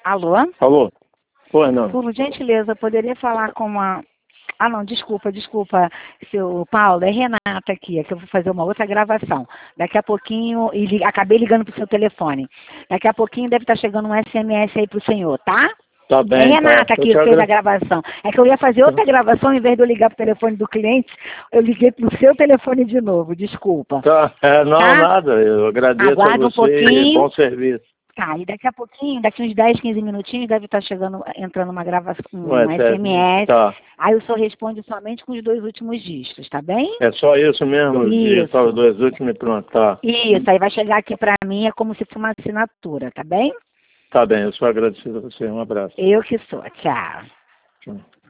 Alô? Alô? Oi, não. Por gentileza, poderia falar com a... Ah, não, desculpa, seu Paulo, é Renata aqui, é que eu vou fazer uma outra gravação. Daqui a pouquinho, acabei ligando pro seu telefone. Daqui a pouquinho deve estar chegando um SMS aí pro senhor, tá? Tá É bem, Renata tá. aqui, fez a gravação. É que eu ia fazer outra gravação, em vez de eu ligar pro telefone do cliente, eu liguei pro seu telefone de novo, desculpa. Tá, não, Tá? nada, eu agradeço Aguarda a um você e pouquinho. bom serviço. Tá, e daqui a pouquinho, daqui uns 10, 15 minutinhos, deve estar entrando uma gravação, um Ué, SMS. tá. Aí o senhor responde somente com os 2 últimos dígitos, tá bem? É só isso mesmo, digitar os Isso. 2 últimos e pronto, tá. Isso, aí vai chegar aqui pra mim, é como se fosse uma assinatura, tá bem? Tá bem, eu sou agradecido a você, um abraço. Eu que sou, tchau. Tchau.